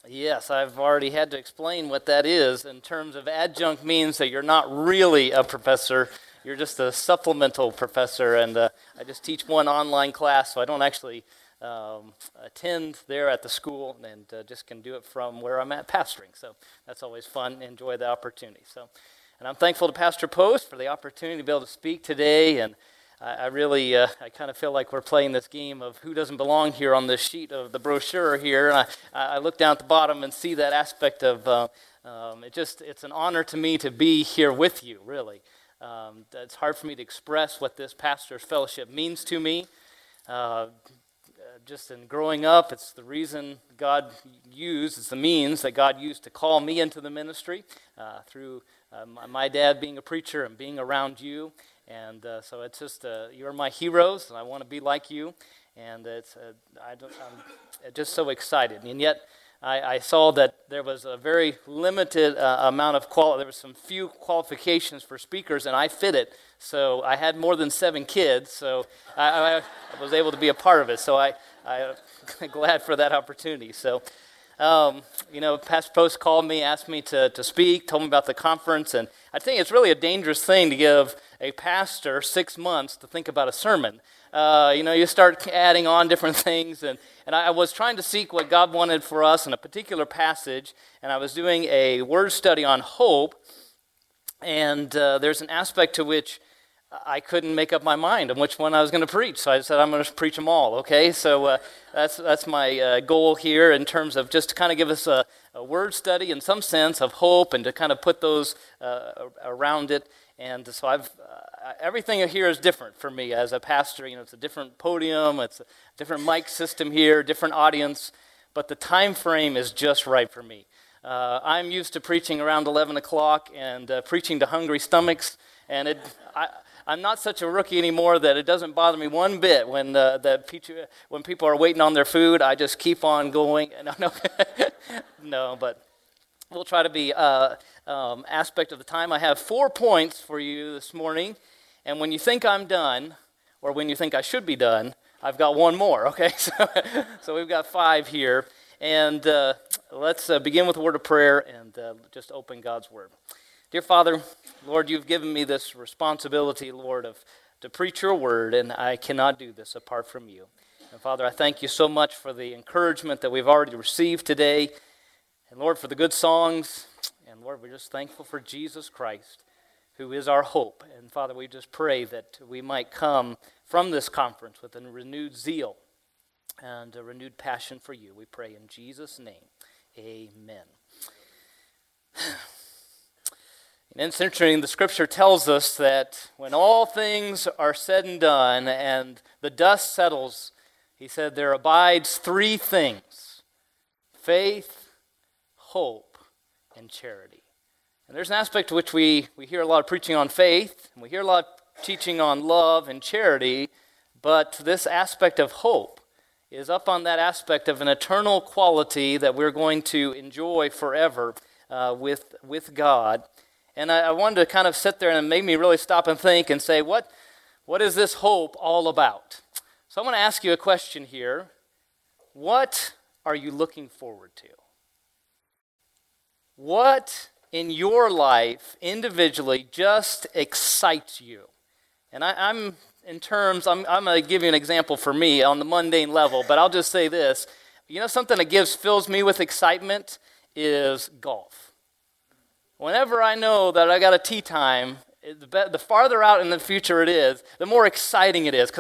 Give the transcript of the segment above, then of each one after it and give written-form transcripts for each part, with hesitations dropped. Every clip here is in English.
Yes, I've already had to explain what that is. In terms of adjunct means that you're not really a professor, you're just a supplemental professor, and I just teach one online class, so I don't actually attend there at the school, and just can do it from where I'm at pastoring. So that's always fun. Enjoy the opportunity. And I'm thankful to Pastor Post for the opportunity to be able to speak today, and I really, I kind of feel like we're playing this game of who doesn't belong here on this sheet of the brochure here. And I look down at the bottom and see that aspect of, it's an honor to me to be here with you, really. It's hard for me to express what this pastor's fellowship means to me. Just in growing up, it's the reason God used, it's the means that God used to call me into the ministry through my dad being a preacher and being around you. And so it's just, you're my heroes, and I want to be like you. And I'm just so excited. And yet, I saw that there was a very limited amount of there was some few qualifications for speakers, and I fit it. So I had more than 7 kids, so I was able to be a part of it. So I'm glad for that opportunity. So, Pastor Post called me, asked me to speak, told me about the conference, and I think it's really a dangerous thing to give a pastor 6 months to think about a sermon. You start adding on different things, and I was trying to seek what God wanted for us in a particular passage, and I was doing a word study on hope, and there's an aspect to which I couldn't make up my mind on which one I was going to preach, so I said I'm going to preach them all, okay? So that's my goal here in terms of just to kind of give us a word study in some sense of hope and to kind of put those around it. And so everything here is different for me as a pastor. It's a different podium, it's a different mic system here, different audience, but the time frame is just right for me. I'm used to preaching around 11 o'clock and preaching to hungry stomachs, and I'm not such a rookie anymore that it doesn't bother me one bit when people are waiting on their food. I just keep on going. No, but we'll try to be aspect of the time. I have 4 points for you this morning, and when you think I'm done, or when you think I should be done, I've got one more, okay? So we've got 5 here, and let's begin with a word of prayer and just open God's Word. Dear Father, Lord, you've given me this responsibility, Lord, to preach your word, and I cannot do this apart from you. And Father, I thank you so much for the encouragement that we've already received today, and Lord, for the good songs, and Lord, we're just thankful for Jesus Christ, who is our hope. And Father, we just pray that we might come from this conference with a renewed zeal and a renewed passion for you. We pray in Jesus' name, amen. And it's interesting, the scripture tells us that when all things are said and done and the dust settles, he said there abides 3 things: faith, hope, and charity. And there's an aspect to which we hear a lot of preaching on faith, and we hear a lot of teaching on love and charity, but this aspect of hope is up on that aspect of an eternal quality that we're going to enjoy forever with God. And I wanted to kind of sit there, and it made me really stop and think and say, what is this hope all about? So I want to ask you a question here. What are you looking forward to? What in your life individually just excites you? And I'm going to give you an example for me on the mundane level, but I'll just say this. Something that fills me with excitement is golf. Whenever I know that I got a tee time, the farther out in the future it is, the more exciting it is, because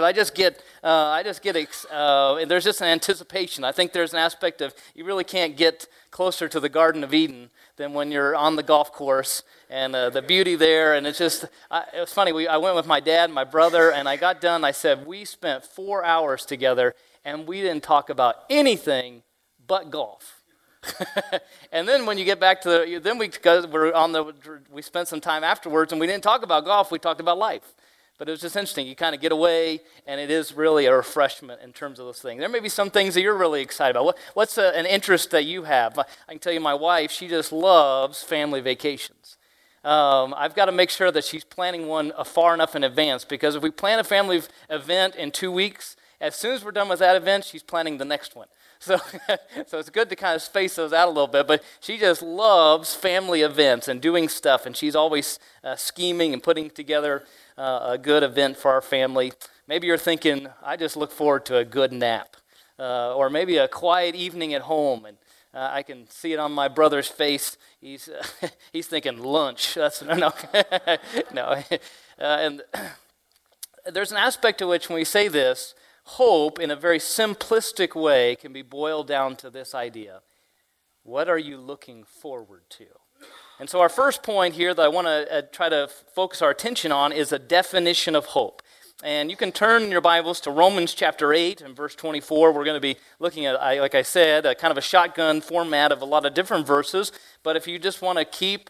there's just an anticipation. I think there's an aspect of you really can't get closer to the Garden of Eden than when you're on the golf course and the beauty there. And it's just, it was funny. I went with my dad and my brother, and I got done. I said, we spent 4 hours together, and we didn't talk about anything but golf. And then when you get back to we spent some time afterwards, and we didn't talk about golf, we talked about life. But it was just interesting. You kind of get away, and it is really a refreshment in terms of those things. There may be some things that you're really excited about. What's an interest that you have? I can tell you my wife, she just loves family vacations. I've got to make sure that she's planning one far enough in advance, because if we plan a family event in 2 weeks, as soon as we're done with that event, she's planning the next one. So, so it's good to kind of space those out a little bit. But she just loves family events and doing stuff, and she's always scheming and putting together a good event for our family. Maybe you're thinking, I just look forward to a good nap, or maybe a quiet evening at home, and I can see it on my brother's face. He's thinking lunch. That's no. No. And there's an aspect to which when we say this, hope in a very simplistic way can be boiled down to this idea. What are you looking forward to? And so our first point here that I want to try to focus our attention on is a definition of hope. And you can turn in your Bibles to Romans chapter 8 and verse 24. We're going to be looking at, like I said, a kind of a shotgun format of a lot of different verses. But if you just want to keep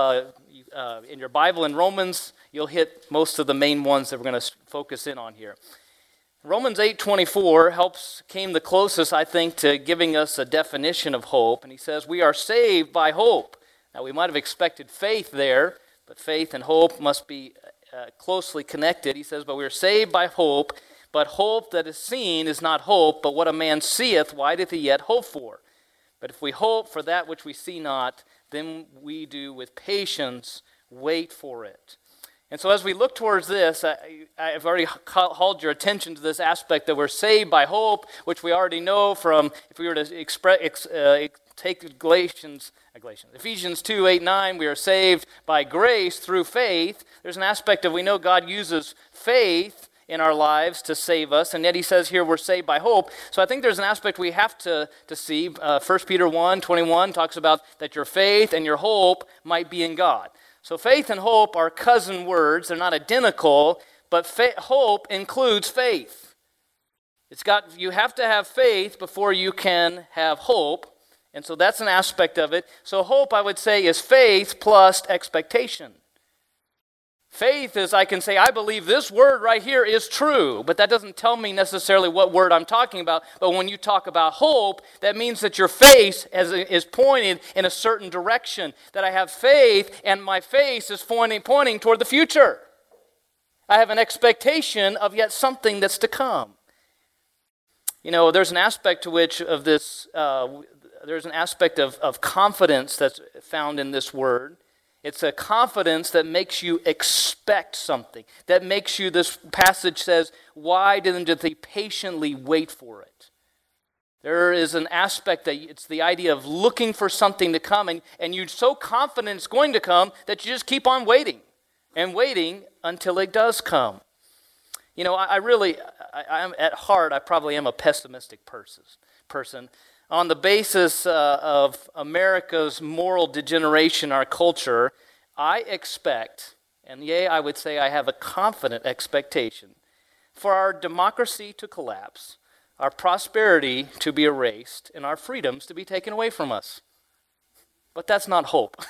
in your Bible in Romans, you'll hit most of the main ones that we're going to focus in on here. Romans 8:24 came the closest, I think, to giving us a definition of hope. And he says, we are saved by hope. Now, we might have expected faith there, but faith and hope must be closely connected. He says, but we are saved by hope, but hope that is seen is not hope, but what a man seeth, why doth he yet hope for? But if we hope for that which we see not, then we do with patience wait for it. And so as we look towards this, I've already called your attention to this aspect that we're saved by hope, which we already know from, if we were to take Ephesians 2, 8, 9, we are saved by grace through faith. There's an aspect of we know God uses faith in our lives to save us, and yet he says here we're saved by hope. So I think there's an aspect we have to see. 1 Peter 1:21 talks about that your faith and your hope might be in God. So faith and hope are cousin words. They're not identical, but hope includes faith. You have to have faith before you can have hope. And so that's an aspect of it. So hope, I would say, is faith plus expectation. Faith is I can say, I believe this word right here is true, but that doesn't tell me necessarily what word I'm talking about. But when you talk about hope, that means that your face is pointed in a certain direction, that I have faith and my face is pointing toward the future. I have an expectation of yet something that's to come. You know, there's an aspect to which of this, there's an aspect of confidence that's found in this word. It's a confidence that makes you expect something. That makes you, this passage says, why didn't they patiently wait for it? There is an aspect that it's the idea of looking for something to come, and you're so confident it's going to come that you just keep on waiting and waiting until it does come. You know, I'm at heart, I probably am a pessimistic person. On the basis of America's moral degeneration, our culture, I expect, and I would say I have a confident expectation, for our democracy to collapse, our prosperity to be erased, and our freedoms to be taken away from us. But that's not hope.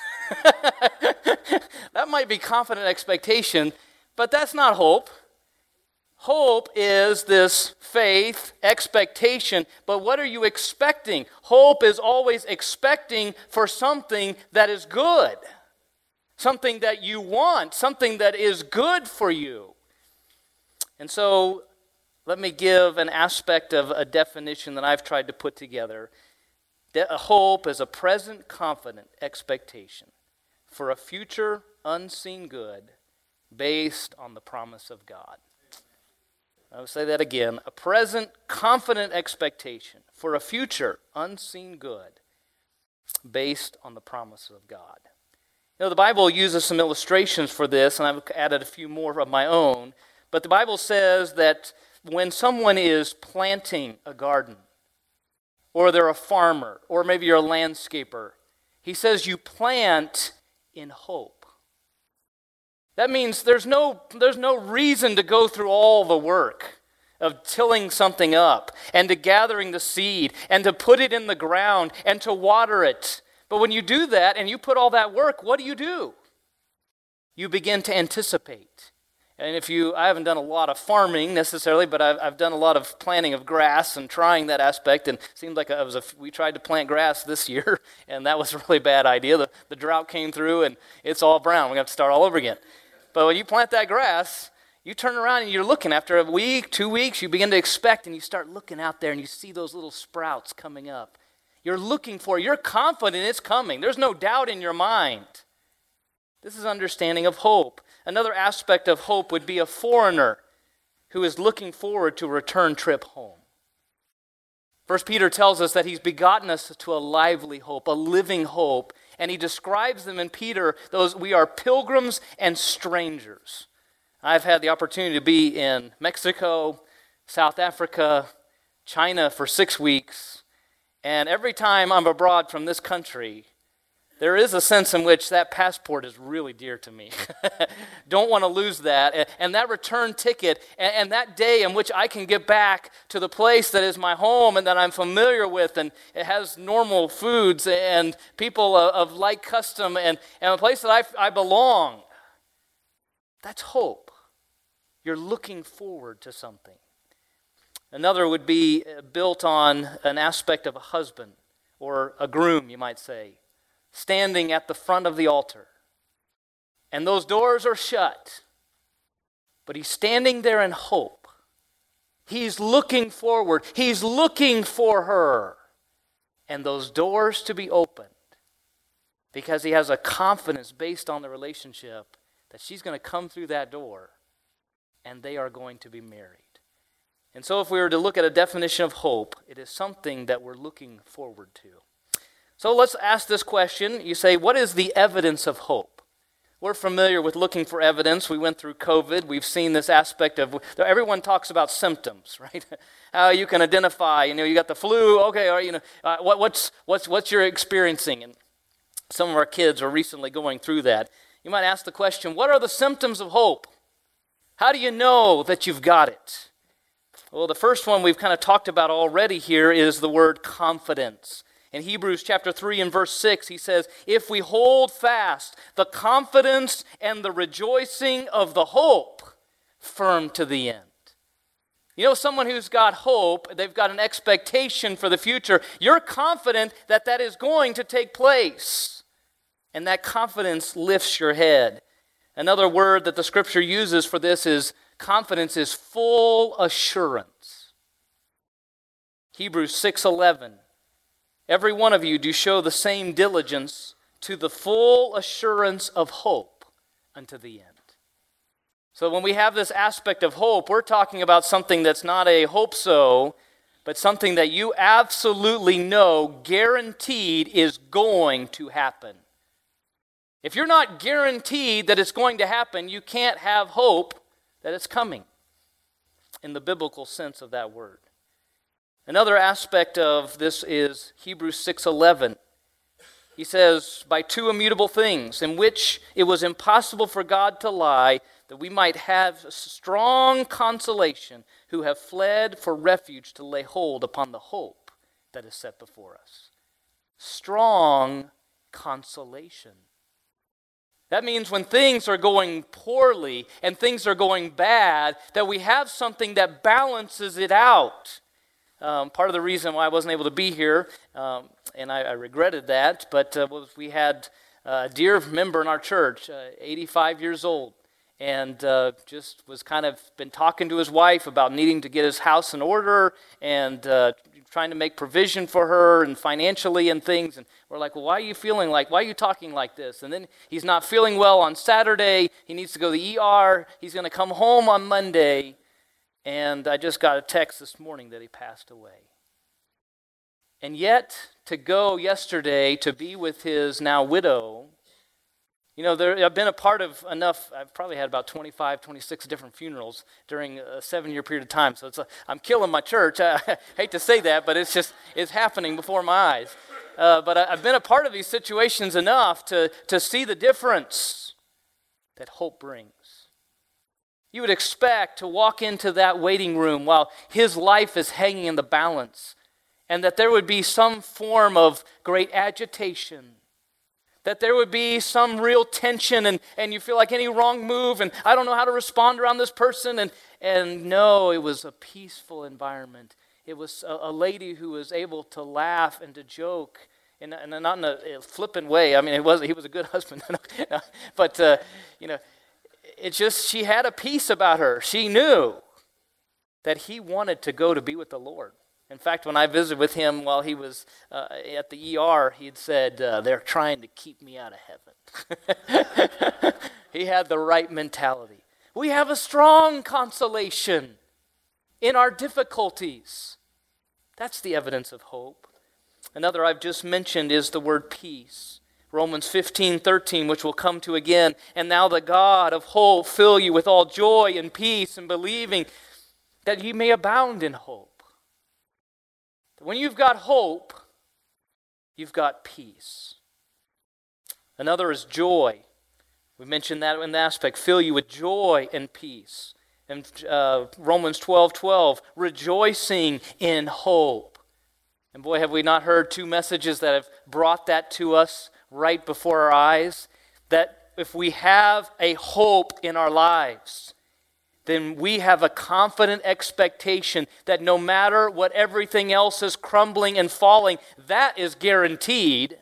That might be confident expectation, but that's not hope. Hope is this faith, expectation, but what are you expecting? Hope is always expecting for something that is good, something that you want, something that is good for you. And so let me give an aspect of a definition that I've tried to put together. Hope is a present confident expectation for a future unseen good based on the promise of God. I'll say that again. A present, confident expectation for a future, unseen good based on the promise of God. You know, the Bible uses some illustrations for this, and I've added a few more of my own. But the Bible says that when someone is planting a garden, or they're a farmer, or maybe you're a landscaper, he says you plant in hope. That means there's no reason to go through all the work of tilling something up and to gathering the seed and to put it in the ground and to water it. But when you do that and you put all that work, what do? You begin to anticipate. And I haven't done a lot of farming necessarily, but I've done a lot of planting of grass and trying that aspect. And it seemed like we tried to plant grass this year, and that was a really bad idea. The drought came through, and it's all brown. We have to start all over again. But when you plant that grass, You turn around and you're looking after a week, 2 weeks, you begin to expect, and you start looking out there and you see those little sprouts coming up. You're looking for it. You're confident it's coming. There's no doubt in your mind. This is understanding of hope. Another aspect of hope would be a foreigner who is looking forward to a return trip home. 1 Peter tells us that he's begotten us to a lively hope, a living hope, and he describes them in Peter, those we are pilgrims and strangers. I've had the opportunity to be in Mexico, South Africa, China for 6 weeks, and every time I'm abroad from this country, there is a sense in which that passport is really dear to me. Don't want to lose that. And that return ticket and that day in which I can get back to the place that is my home and that I'm familiar with, and it has normal foods and people of like custom and a place that I belong. That's hope. You're looking forward to something. Another would be built on an aspect of a husband or a groom, you might say, standing at the front of the altar. And those doors are shut. But he's standing there in hope. He's looking forward. He's looking for her. And those doors to be opened. Because he has a confidence based on the relationship that she's going to come through that door and they are going to be married. And so if we were to look at a definition of hope, it is something that we're looking forward to. So let's ask this question. You say, what is the evidence of hope? We're familiar with looking for evidence. We went through COVID. We've seen this aspect of, everyone talks about symptoms, right? How you can identify, you got the flu, okay, or, what's you're experiencing? And some of our kids are recently going through that. You might ask the question, what are the symptoms of hope? How do you know that you've got it? Well, the first one we've kind of talked about already here is the word confidence. In Hebrews chapter 3 and verse 6, he says, if we hold fast the confidence and the rejoicing of the hope firm to the end. Someone who's got hope, they've got an expectation for the future. You're confident that that is going to take place. And that confidence lifts your head. Another word that the Scripture uses for this is confidence is full assurance. Hebrews 6:11. Every one of you do show the same diligence to the full assurance of hope unto the end. So when we have this aspect of hope, we're talking about something that's not a hope so, but something that you absolutely know, guaranteed, is going to happen. If you're not guaranteed that it's going to happen, you can't have hope that it's coming in the biblical sense of that word. Another aspect of this is Hebrews 6:11. He says, by two immutable things, in which it was impossible for God to lie, that we might have strong consolation, who have fled for refuge to lay hold upon the hope that is set before us. Strong consolation. That means when things are going poorly and things are going bad, that we have something that balances it out. Part of the reason why I wasn't able to be here, and I regretted that, but was we had a dear member in our church, 85 years old, and just was kind of been talking to his wife about needing to get his house in order and trying to make provision for her and financially and things. And we're like, well, why are you talking like this? And then he's not feeling well on Saturday. He needs to go to the ER. He's going to come home on Monday. And I just got a text this morning that he passed away. And yet, to go yesterday to be with his now widow, I've been a part of enough, I've probably had about 25, 26 different funerals during a 7-year period of time. So I'm killing my church. I hate to say that, but it's happening before my eyes. But I've been a part of these situations enough to see the difference that hope brings. You would expect to walk into that waiting room while his life is hanging in the balance, and that there would be some form of great agitation, that there would be some real tension, and you feel like any wrong move, and I don't know how to respond around this person, and no, it was a peaceful environment. It was a lady who was able to laugh and to joke, and not in a flippant way. I mean, he was a good husband, but she had a peace about her. She knew that he wanted to go to be with the Lord. In fact, when I visited with him while he was at the ER, he had said, they're trying to keep me out of heaven. He had the right mentality. We have a strong consolation in our difficulties. That's the evidence of hope. Another I've just mentioned is the word peace. Romans 15:13, which we'll come to again. And now the God of hope fill you with all joy and peace and believing that ye may abound in hope. When you've got hope, you've got peace. Another is joy. We mentioned that in the aspect, fill you with joy and peace. And Romans 12:12, rejoicing in hope. And boy, have we not heard two messages that have brought that to us right before our eyes? That if we have a hope in our lives, then we have a confident expectation that no matter what everything else is crumbling and falling, that is guaranteed.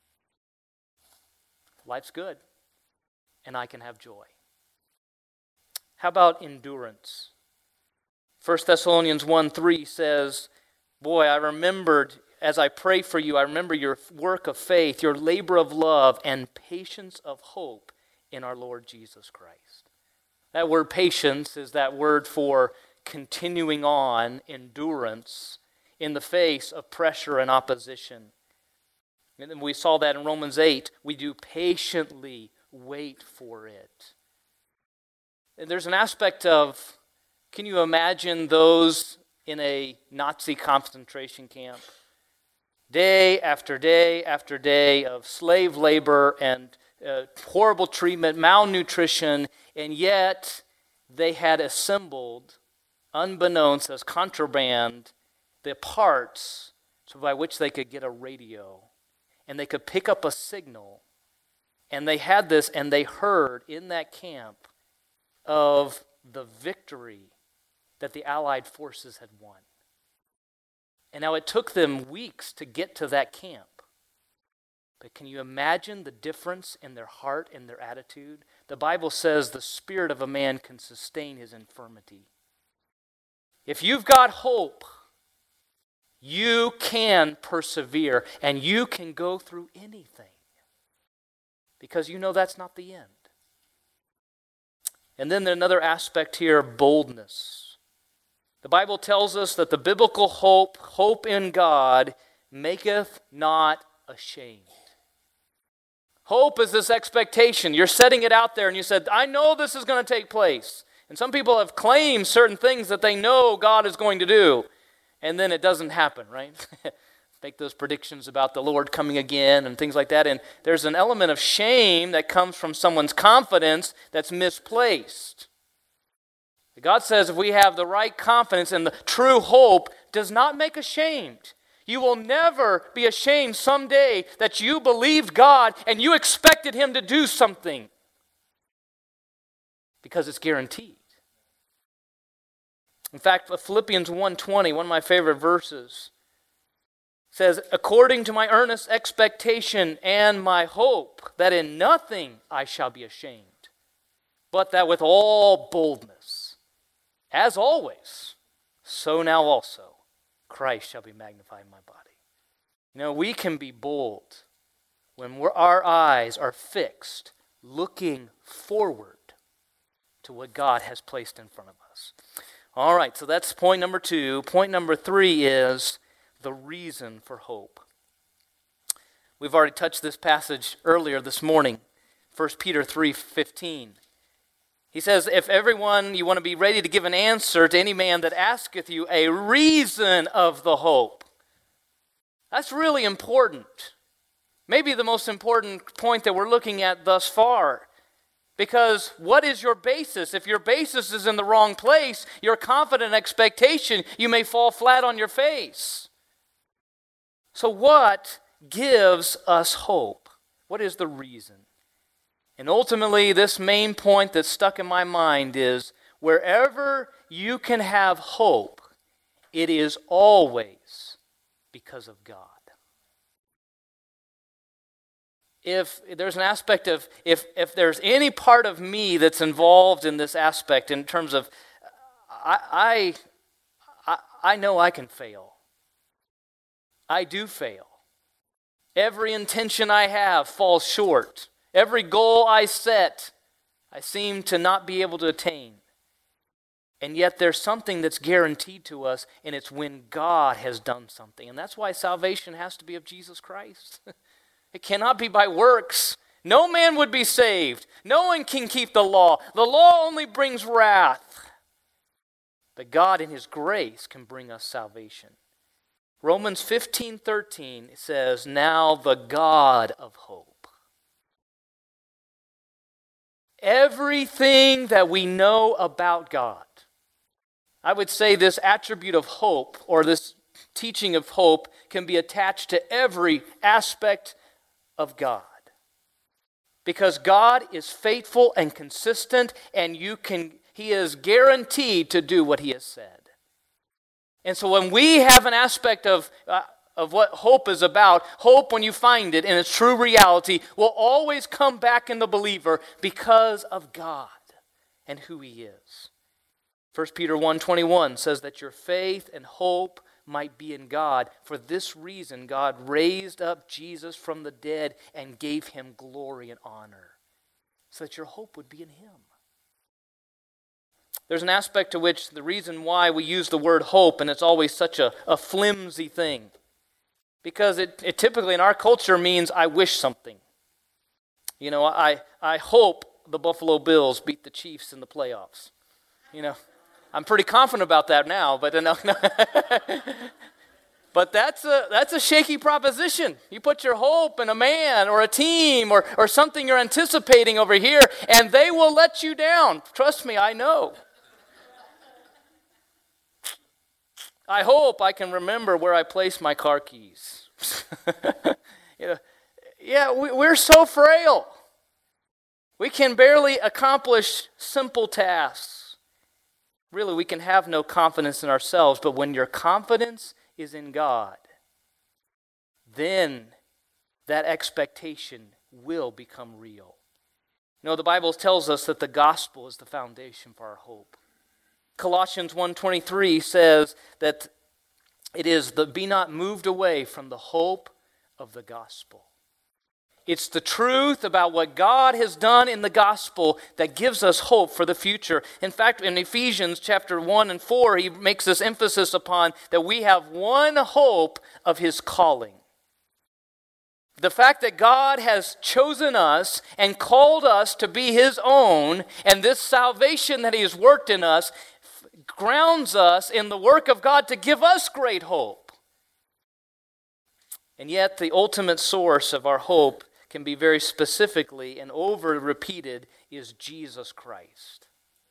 Life's good, and I can have joy. How about endurance? 1 Thessalonians 1:3 says, boy, I remembered, as I pray for you, I remember your work of faith, your labor of love, and patience of hope in our Lord Jesus Christ. That word patience is that word for continuing on, endurance, in the face of pressure and opposition. And then we saw that in Romans 8. We do patiently wait for it. And there's an aspect of, can you imagine those in a Nazi concentration camp? Day after day after day of slave labor and horrible treatment, malnutrition, and yet they had assembled, unbeknownst as contraband, the parts by which they could get a radio. And they could pick up a signal. And they had this, and they heard in that camp of the victory that the Allied forces had won. And now it took them weeks to get to that camp. But can you imagine the difference in their heart and their attitude? The Bible says the spirit of a man can sustain his infirmity. If you've got hope, you can persevere and you can go through anything because you know that's not the end. And then another aspect here, boldness. The Bible tells us that the biblical hope in God, maketh not ashamed. Hope is this expectation. You're setting it out there and you said, I know this is going to take place. And some people have claimed certain things that they know God is going to do. And then it doesn't happen, right? Make those predictions about the Lord coming again and things like that. And there's an element of shame that comes from someone's confidence that's misplaced. God says if we have the right confidence and the true hope does not make ashamed. You will never be ashamed someday that you believed God and you expected Him to do something. Because it's guaranteed. In fact, Philippians 1:20, one of my favorite verses, says, according to my earnest expectation and my hope, that in nothing I shall be ashamed, but that with all boldness, as always, so now also, Christ shall be magnified in my body. You know, we can be bold when our eyes are fixed, looking forward to what God has placed in front of us. All right, so that's point number 2. Point number 3 is the reason for hope. We've already touched this passage earlier this morning, 1 Peter 3:15. He says, if everyone, you want to be ready to give an answer to any man that asketh you a reason of the hope. That's really important. Maybe the most important point that we're looking at thus far. Because what is your basis? If your basis is in the wrong place, your confident expectation, you may fall flat on your face. So what gives us hope? What is the reason? And ultimately, this main point that's stuck in my mind is wherever you can have hope, it is always because of God. if there's an aspect of, if there's any part of me that's involved in this aspect in terms of, I know I can fail. I do fail. Every intention I have falls short. Every goal I set, I seem to not be able to attain. And yet there's something that's guaranteed to us, and it's when God has done something. And that's why salvation has to be of Jesus Christ. It cannot be by works. No man would be saved. No one can keep the law. The law only brings wrath. But God in His grace can bring us salvation. Romans 15:13 says, now the God of hope. Everything that we know about God, I would say this attribute of hope, or this teaching of hope, can be attached to every aspect of God. Because God is faithful and consistent, and He is guaranteed to do what He has said. And so when we have an aspect of what hope is about, hope, when you find it in its true reality, will always come back in the believer because of God and who He is. 1 Peter 1:21 says that your faith and hope might be in God. For this reason, God raised up Jesus from the dead and gave Him glory and honor, so that your hope would be in Him. There's an aspect to which the reason why we use the word hope, and it's always such a flimsy thing, because it typically in our culture means I wish something. You know, I hope the Buffalo Bills beat the Chiefs in the playoffs. You know, I'm pretty confident about that now, but no. But that's a shaky proposition. You put your hope in a man or a team or something you're anticipating over here, and they will let you down. Trust me, I know. I hope I can remember where I placed my car keys. We're so frail. We can barely accomplish simple tasks. Really, we can have no confidence in ourselves, but when your confidence is in God, then that expectation will become real. You know, the Bible tells us that the gospel is the foundation for our hope. Colossians 1:23 says that it is the be not moved away from the hope of the gospel. It's the truth about what God has done in the gospel that gives us hope for the future. In fact, in Ephesians chapter 1 and 4, he makes this emphasis upon that we have one hope of His calling. The fact that God has chosen us and called us to be His own, and this salvation that He has worked in us grounds us in the work of God to give us great hope. And yet the ultimate source of our hope can be very specifically and over-repeated is Jesus Christ.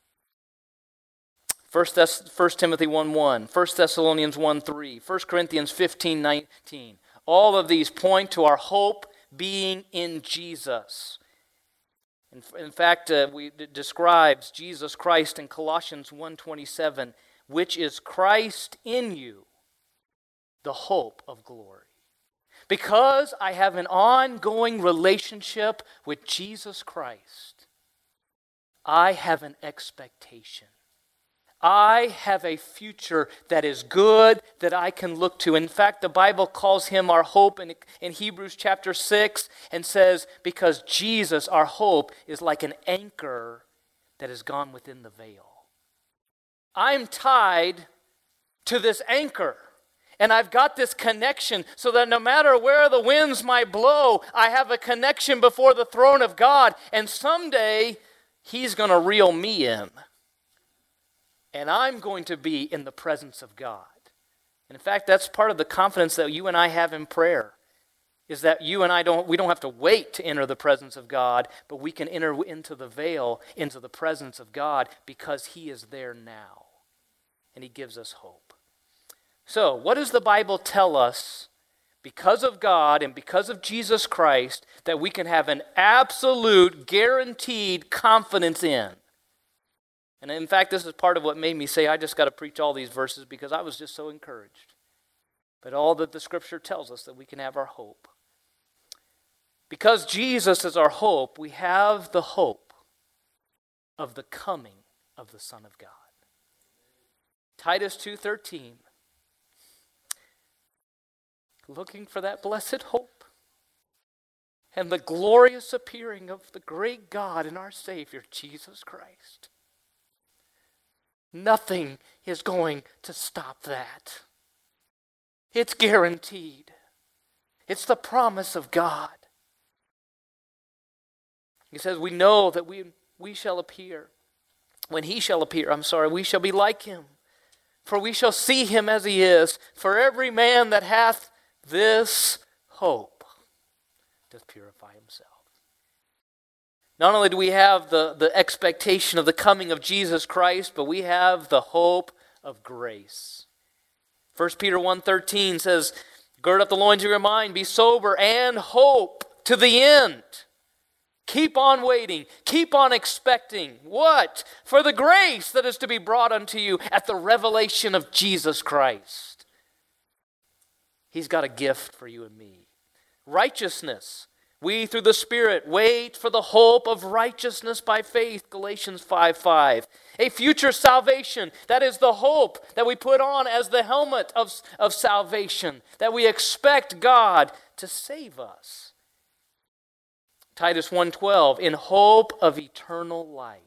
1 Timothy 1:1, 1 Thessalonians 1:3, 1 Corinthians 15:19. All of these point to our hope being in Jesus. In fact, it describes Jesus Christ in Colossians 1:27, which is Christ in you, the hope of glory. Because I have an ongoing relationship with Jesus Christ, I have an expectation. I have a future that is good that I can look to. In fact, the Bible calls Him our hope in Hebrews chapter 6 and says, because Jesus, our hope, is like an anchor that has gone within the veil. I'm tied to this anchor. And I've got this connection so that no matter where the winds might blow, I have a connection before the throne of God. And someday, He's going to reel me in. And I'm going to be in the presence of God. And in fact, that's part of the confidence that you and I have in prayer, is that you and we don't have to wait to enter the presence of God, but we can enter into the veil, into the presence of God, because He is there now. And He gives us hope. So, what does the Bible tell us because of God and because of Jesus Christ that we can have an absolute, guaranteed confidence in? And in fact, this is part of what made me say, I just got to preach all these verses because I was just so encouraged. But all that the Scripture tells us that we can have our hope. Because Jesus is our hope, we have the hope of the coming of the Son of God. Titus 2:13. Looking for that blessed hope and the glorious appearing of the great God and our Savior, Jesus Christ. Nothing is going to stop that. It's guaranteed. It's the promise of God. He says, we know that we shall appear. When he shall appear, we shall be like him. For we shall see him as he is. For every man that hath this hope doth purify himself. Not only do we have the expectation of the coming of Jesus Christ, but we have the hope of grace. 1 Peter 1:13 says, gird up the loins of your mind, be sober, and hope to the end. Keep on waiting. Keep on expecting. What? For the grace that is to be brought unto you at the revelation of Jesus Christ. He's got a gift for you and me. Righteousness. We, through the Spirit, wait for the hope of righteousness by faith, Galatians 5:5. A future salvation. That is the hope that we put on as the helmet of salvation, that we expect God to save us. Titus 1:12, in hope of eternal life.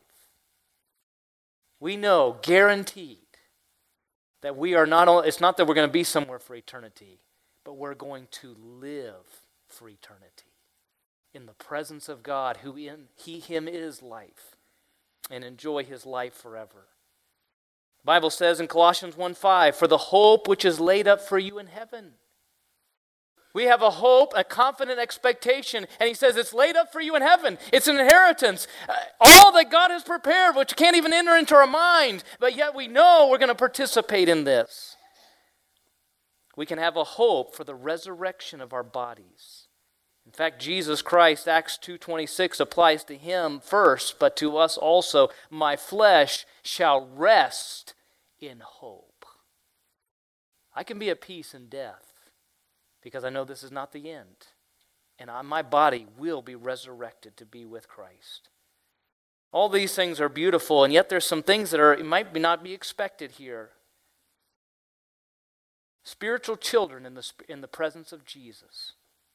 We know, guaranteed, that we are not only, it's not that we're going to be somewhere for eternity, but we're going to live for eternity in the presence of God, who in him is life, and enjoy his life forever. The Bible says in Colossians 1:5, for the hope which is laid up for you in heaven. We have a hope, a confident expectation, and he says it's laid up for you in heaven. It's an inheritance. All that God has prepared, which can't even enter into our mind, but yet we know we're going to participate in this. We can have a hope for the resurrection of our bodies. In fact, Jesus Christ, Acts 2:26, applies to him first, but to us also. My flesh shall rest in hope. I can be at peace in death, because I know this is not the end. And my body will be resurrected to be with Christ. All these things are beautiful, and yet there's some things that might not be expected here. Spiritual children in the presence of Jesus.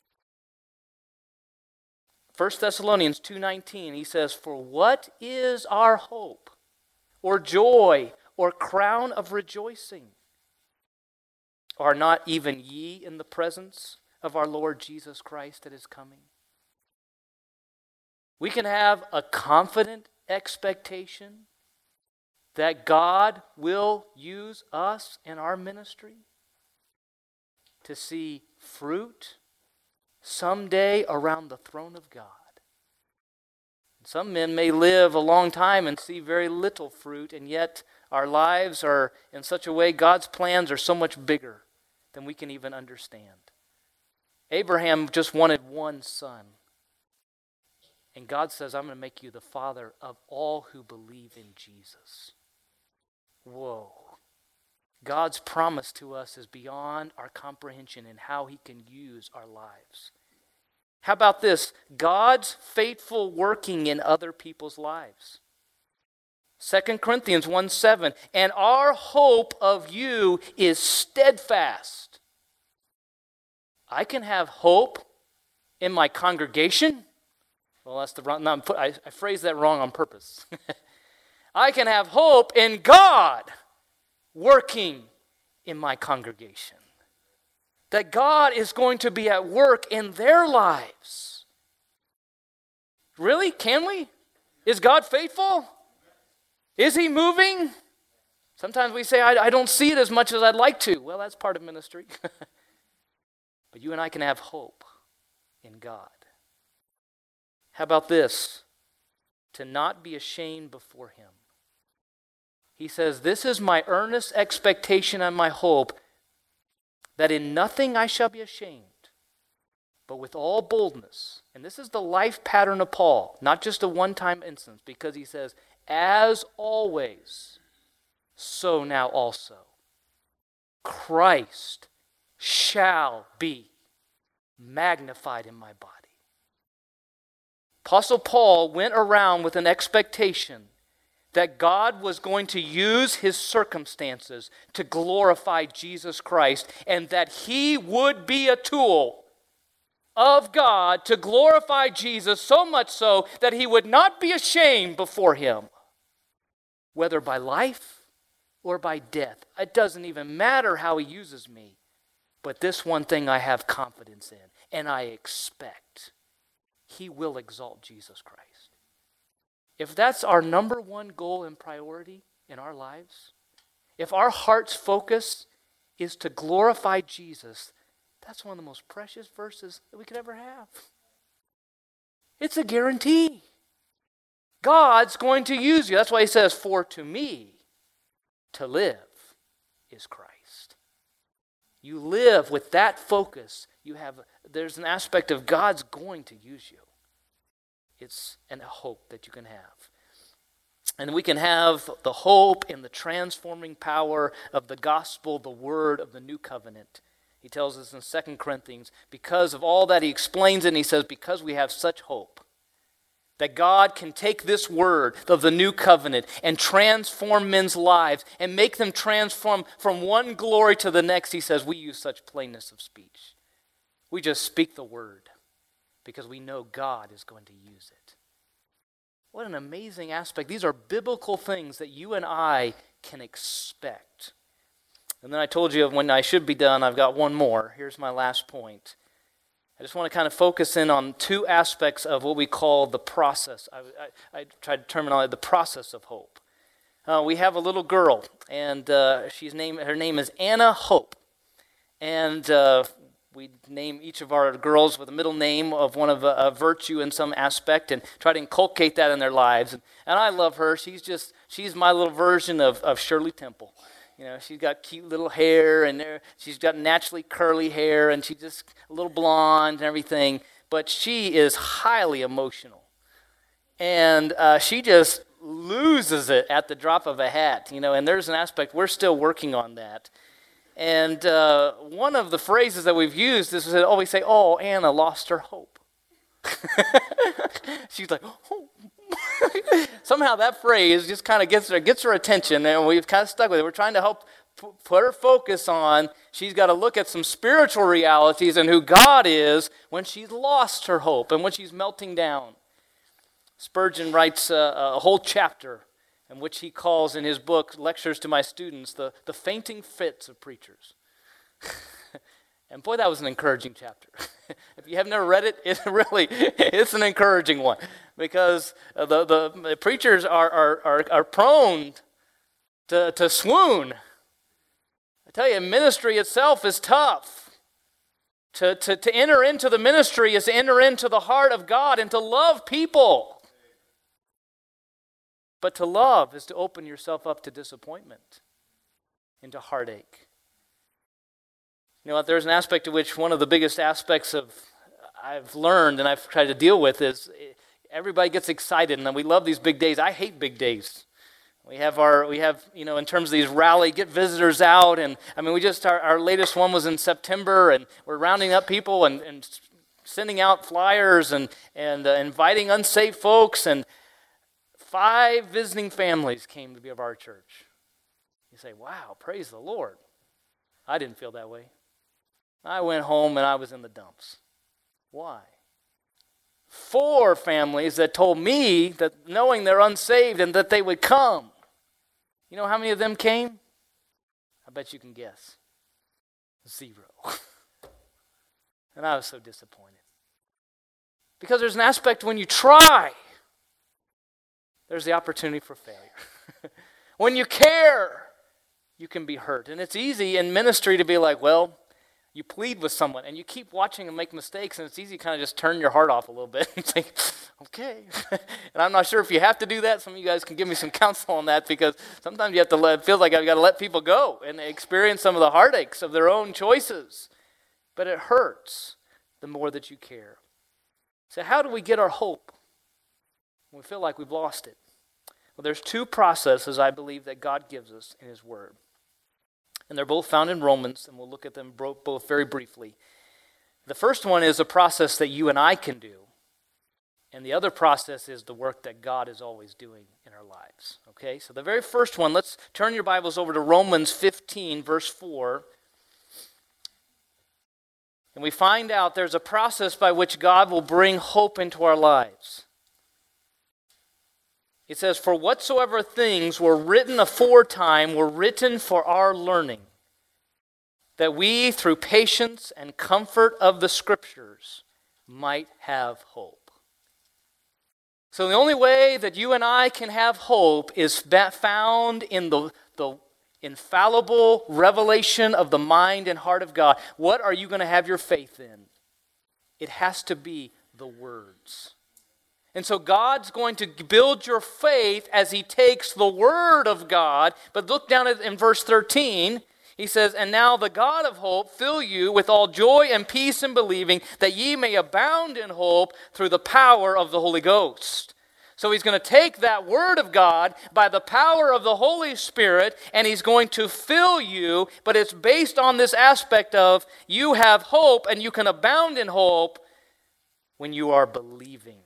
1 Thessalonians 2:19, he says, for what is our hope, or joy, or crown of rejoicing? Are not even ye in the presence of our Lord Jesus Christ at his coming? We can have a confident expectation that God will use us in our ministry to see fruit someday around the throne of God. Some men may live a long time and see very little fruit, and yet our lives are in such a way, God's plans are so much bigger than we can even understand. Abraham just wanted one son. And God says, I'm going to make you the father of all who believe in Jesus. Whoa. God's promise to us is beyond our comprehension in how he can use our lives. How about this? God's faithful working in other people's lives. 2 Corinthians 1:7, and our hope of you is steadfast. I can have hope in my congregation. Well, that's the wrong, no, I phrased that wrong on purpose. I can have hope in God working in my congregation. That God is going to be at work in their lives. Really? Can we? Is God faithful? Is he moving? Sometimes we say, I don't see it as much as I'd like to. Well, that's part of ministry. But you and I can have hope in God. How about this? To not be ashamed before him. He says, this is my earnest expectation and my hope, that in nothing I shall be ashamed, but with all boldness. And this is the life pattern of Paul, not just a one-time instance, because he says, as always, so now also, Christ shall be magnified in my body. Apostle Paul went around with an expectation that God was going to use his circumstances to glorify Jesus Christ, and that he would be a tool of God to glorify Jesus, so much so that he would not be ashamed before him, whether by life or by death. It doesn't even matter how he uses me, but this one thing I have confidence in, and I expect he will exalt Jesus Christ. If that's our number one goal and priority in our lives, if our heart's focus is to glorify Jesus, that's one of the most precious verses that we could ever have. It's a guarantee. God's going to use you. That's why he says, for to me, to live is Christ. You live with that focus. There's an aspect of God's going to use you. It's a hope that you can have. And we can have the hope in the transforming power of the gospel, the word of the new covenant. He tells us in 2 Corinthians, because of all that he explains, and he says, because we have such hope, that God can take this word of the new covenant and transform men's lives and make them transform from one glory to the next. He says, we use such plainness of speech. We just speak the word because we know God is going to use it. What an amazing aspect. These are biblical things that you and I can expect. And then I told you when I should be done, I've got one more. Here's my last point. I just want to kind of focus in on two aspects of what we call the process. I tried to terminology, the process of hope. We have a little girl, and her name is Anna Hope. And we name each of our girls with a middle name of one of a virtue in some aspect and try to inculcate that in their lives. And I love her. She's my little version of Shirley Temple. You know, she's got cute little hair, and she's got naturally curly hair, and she's just a little blonde and everything. But she is highly emotional. And she just loses it at the drop of a hat. You know, and there's an aspect, we're still working on that. And one of the phrases that we've used is that always say, oh, Anna lost her hope. She's like, oh. Somehow that phrase just kind of gets her attention, and we've kind of stuck with it. We're trying to help put her focus on, she's got to look at some spiritual realities and who God is when she's lost her hope and when she's melting down. Spurgeon writes a whole chapter in which he calls in his book, Lectures to My Students, the fainting fits of preachers. And boy, that was an encouraging chapter. If you have never read it, it's an encouraging one. Because the preachers are prone to swoon. I tell you, ministry itself is tough. To enter into the ministry is to enter into the heart of God and to love people. But to love is to open yourself up to disappointment and to heartache. You know what, there's an aspect to which one of the biggest aspects I've learned and I've tried to deal with is everybody gets excited and we love these big days. I hate big days. We have, in terms of these rally, get visitors out, and I mean, our latest one was in September, and we're rounding up people and sending out flyers and inviting unsaved folks, and 5 visiting families came to be of our church. You say, wow, praise the Lord. I didn't feel that way. I went home and I was in the dumps. Why? 4 families that told me that knowing they're unsaved and that they would come. You know how many of them came? I bet you can guess. 0. And I was so disappointed. Because there's an aspect when you try, there's the opportunity for failure. When you care, you can be hurt. And it's easy in ministry to be like, well, you plead with someone and you keep watching them make mistakes, and it's easy to kind of just turn your heart off a little bit and say, okay. And I'm not sure if you have to do that. Some of you guys can give me some counsel on that, because sometimes you have to it feels like I've got to let people go and experience some of the heartaches of their own choices. But it hurts the more that you care. So how do we get our hope when we feel like we've lost it? Well, there's 2 processes I believe that God gives us in His Word. And they're both found in Romans, and we'll look at them both very briefly. The first one is a process that you and I can do, And the other process is the work that God is always doing in our lives. Okay, so the very first one, let's turn your Bibles over to Romans 15, verse 4. And we find out there's a process by which God will bring hope into our lives. It says, "For whatsoever things were written aforetime were written for our learning, that we, through patience and comfort of the Scriptures, might have hope." So the only way that you and I can have hope is found in the infallible revelation of the mind and heart of God. What are you going to have your faith in? It has to be the words. And so God's going to build your faith as He takes the Word of God. But look down in verse 13. He says, "And now the God of hope fill you with all joy and peace in believing, that ye may abound in hope through the power of the Holy Ghost." So He's going to take that Word of God by the power of the Holy Spirit, and He's going to fill you, but it's based on this aspect of you have hope and you can abound in hope when you are believing.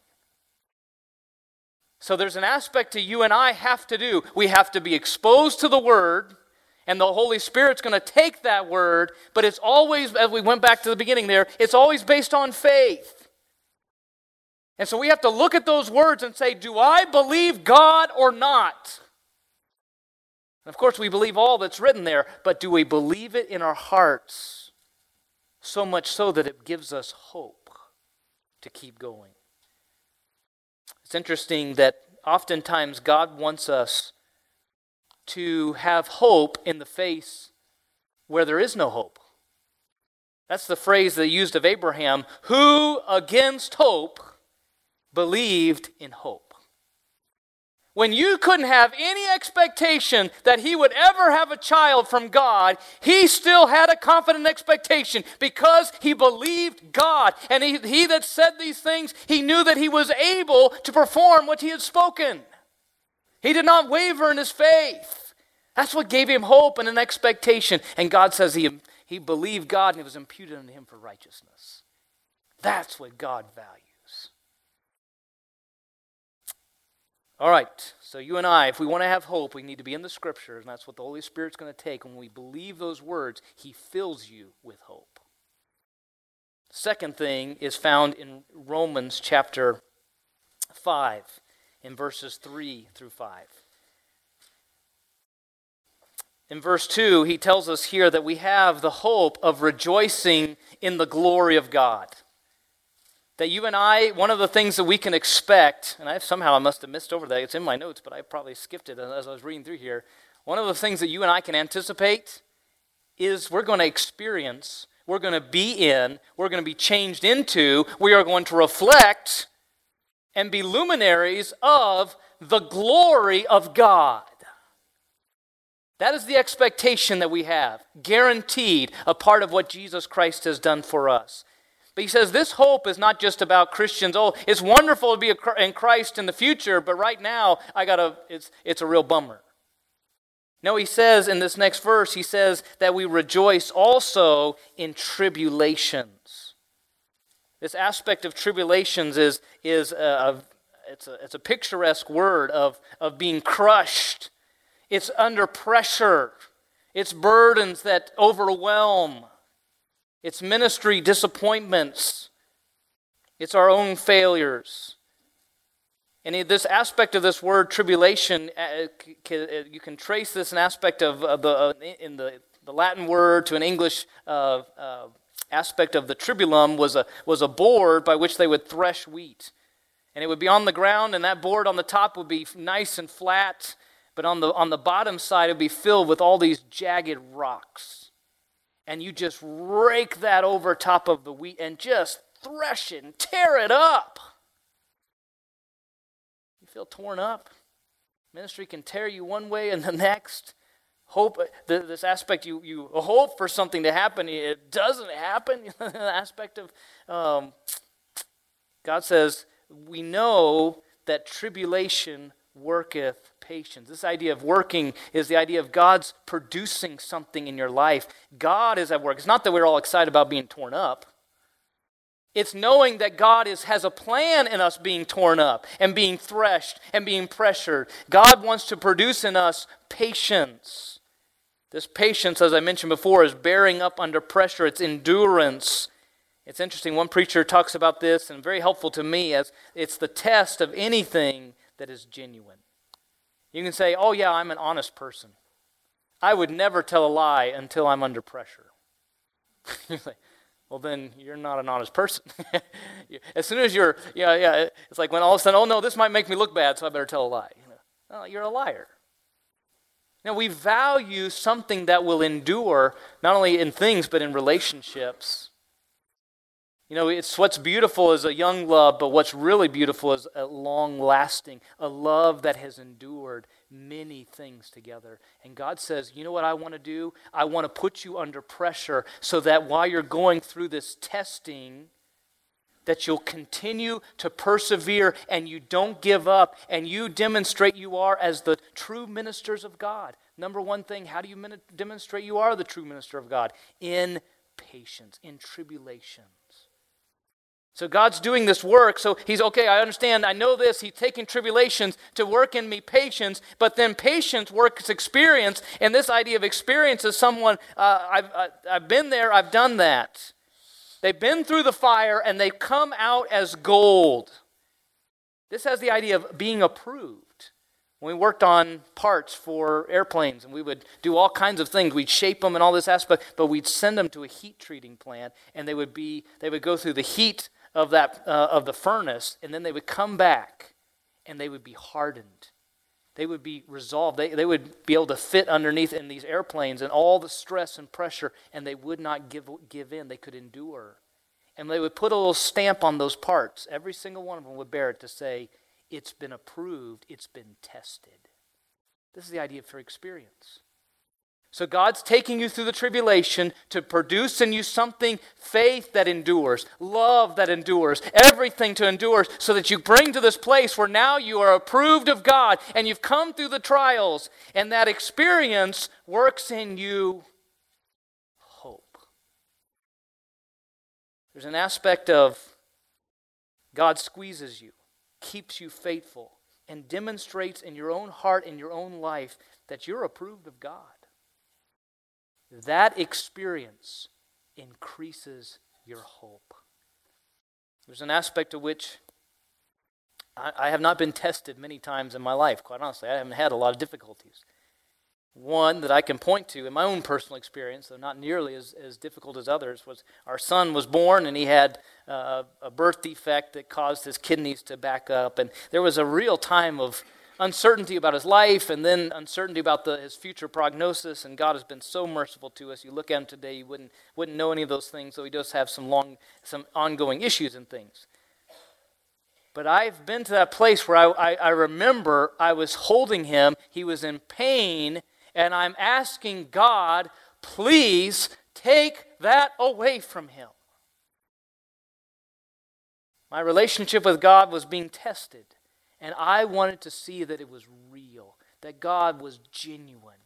So there's an aspect to you and I have to do. We have to be exposed to the Word, and the Holy Spirit's going to take that Word, but it's always, as we went back to the beginning there, it's always based on faith. And so we have to look at those words and say, do I believe God or not? And of course, we believe all that's written there, but do we believe it in our hearts so much so that it gives us hope to keep going? It's interesting that oftentimes God wants us to have hope in the face where there is no hope. That's the phrase they used of Abraham, who against hope believed in hope. When you couldn't have any expectation that he would ever have a child from God, he still had a confident expectation because he believed God. And he that said these things, he knew that he was able to perform what he had spoken. He did not waver in his faith. That's what gave him hope and an expectation. And God says he believed God and it was imputed unto him for righteousness. That's what God values. All right, so you and I, if we want to have hope, we need to be in the Scriptures, and that's what the Holy Spirit's going to take. When we believe those words, He fills you with hope. Second thing is found in Romans chapter 5, in verses 3 through 5. In verse 2, he tells us here that we have the hope of rejoicing in the glory of God. That you and I, one of the things that we can expect, and I must have missed over that, it's in my notes, but I probably skipped it as I was reading through here. One of the things that you and I can anticipate is we're going to experience, we're going to be in, we're going to be changed into, we are going to reflect and be luminaries of the glory of God. That is the expectation that we have, guaranteed, a part of what Jesus Christ has done for us. But he says this hope is not just about Christians. Oh, it's wonderful to be in Christ in the future, but right now it's a real bummer. No, he says in this next verse, he says that we rejoice also in tribulations. This aspect of tribulations is a picturesque word of being crushed. It's under pressure. It's burdens that overwhelm. It's ministry disappointments. It's our own failures. And in this aspect of this word, tribulation, you can trace this an aspect of the Latin word to an English aspect of the tribulum was a board by which they would thresh wheat. And it would be on the ground, and that board on the top would be nice and flat, but on the bottom side it would be filled with all these jagged rocks. And you just rake that over top of the wheat and just thresh it and tear it up. You feel torn up? Ministry can tear you one way and the next. Hope, this aspect, you hope for something to happen. It doesn't happen. The aspect of, God says, we know that tribulation worketh patience. This idea of working is the idea of God's producing something in your life. God is at work. It's not that we're all excited about being torn up. It's knowing that God has a plan in us being torn up and being threshed and being pressured. God wants to produce in us patience. This patience, as I mentioned before, is bearing up under pressure. It's endurance. It's interesting, one preacher talks about this, and very helpful to me, as it's the test of anything that is genuine. You can say, oh yeah, I'm an honest person. I would never tell a lie until I'm under pressure. You're like, well, then you're not an honest person. As soon as it's like when all of a sudden, oh no, this might make me look bad, so I better tell a lie. No, you're a liar. Now, we value something that will endure, not only in things, but in relationships. It's what's beautiful is a young love, but what's really beautiful is a long-lasting, a love that has endured many things together. And God says, you know what I want to do? I want to put you under pressure so that while you're going through this testing, that you'll continue to persevere and you don't give up and you demonstrate you are as the true ministers of God. Number one thing, how do you demonstrate you are the true minister of God? In patience, in tribulations. So God's doing this work, so he's, okay, I understand, I know this, he's taking tribulations to work in me patience, but then patience works experience, and this idea of experience is someone, I've been there, I've done that. They've been through the fire, and they've come out as gold. This has the idea of being approved. When we worked on parts for airplanes, and we would do all kinds of things, we'd shape them and all this aspect, but we'd send them to a heat treating plant, and they would go through the heat of the furnace, and then they would come back and they would be hardened. They would be resolved. They would be able to fit underneath in these airplanes and all the stress and pressure, and they would not give in. They could endure. And they would put a little stamp on those parts. Every single one of them would bear it to say, it's been approved, it's been tested. This is the idea for experience. So God's taking you through the tribulation to produce in you something, faith that endures, love that endures, everything to endure, so that you bring to this place where now you are approved of God and you've come through the trials, and that experience works in you hope. There's an aspect of God squeezes you, keeps you faithful, and demonstrates in your own heart, in your own life, that you're approved of God. That experience increases your hope. There's an aspect of which I have not been tested many times in my life, quite honestly. I haven't had a lot of difficulties. One that I can point to in my own personal experience, though not nearly as difficult as others, was our son was born and he had a birth defect that caused his kidneys to back up. And there was a real time of uncertainty about his life, and then uncertainty about his future prognosis, and God has been so merciful to us. You look at him today, you wouldn't know any of those things, so he does have some ongoing issues and things. But I've been to that place where I remember I was holding him, he was in pain, and I'm asking God, please take that away from him. My relationship with God was being tested. And I wanted to see that it was real, that God was genuine.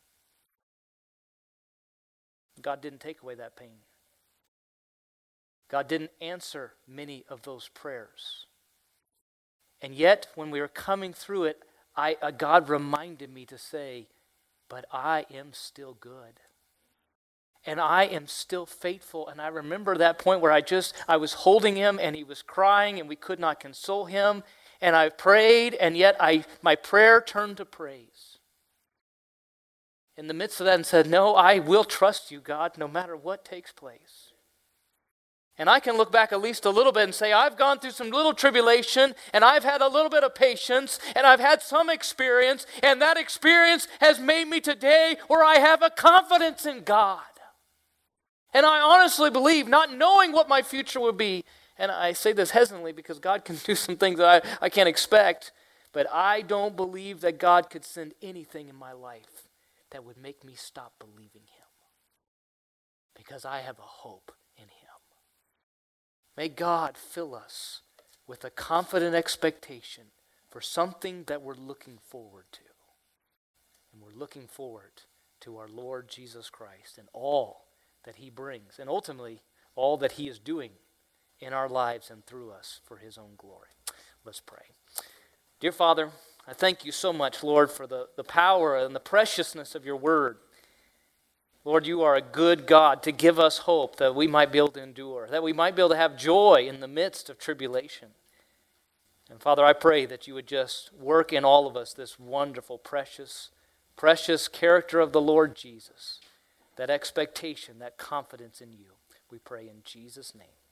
God didn't take away that pain. God didn't answer many of those prayers. And yet, when we were coming through it, God reminded me to say, but I am still good. And I am still faithful. And I remember that point where I was holding him and he was crying and we could not console him. And I prayed, and yet my prayer turned to praise. In the midst of that, and said, no, I will trust you, God, no matter what takes place. And I can look back at least a little bit and say, I've gone through some little tribulation, and I've had a little bit of patience, and I've had some experience, and that experience has made me today where I have a confidence in God. And I honestly believe, not knowing what my future will be, and I say this hesitantly because God can do some things that I can't expect, but I don't believe that God could send anything in my life that would make me stop believing him, because I have a hope in him. May God fill us with a confident expectation for something that we're looking forward to. And we're looking forward to our Lord Jesus Christ and all that he brings, and ultimately all that he is doing in our lives and through us for his own glory. Let's pray. Dear Father, I thank you so much, Lord, for the power and the preciousness of your word. Lord, you are a good God to give us hope that we might be able to endure, that we might be able to have joy in the midst of tribulation. And Father, I pray that you would just work in all of us this wonderful, precious character of the Lord Jesus, that expectation, that confidence in you. We pray in Jesus' name.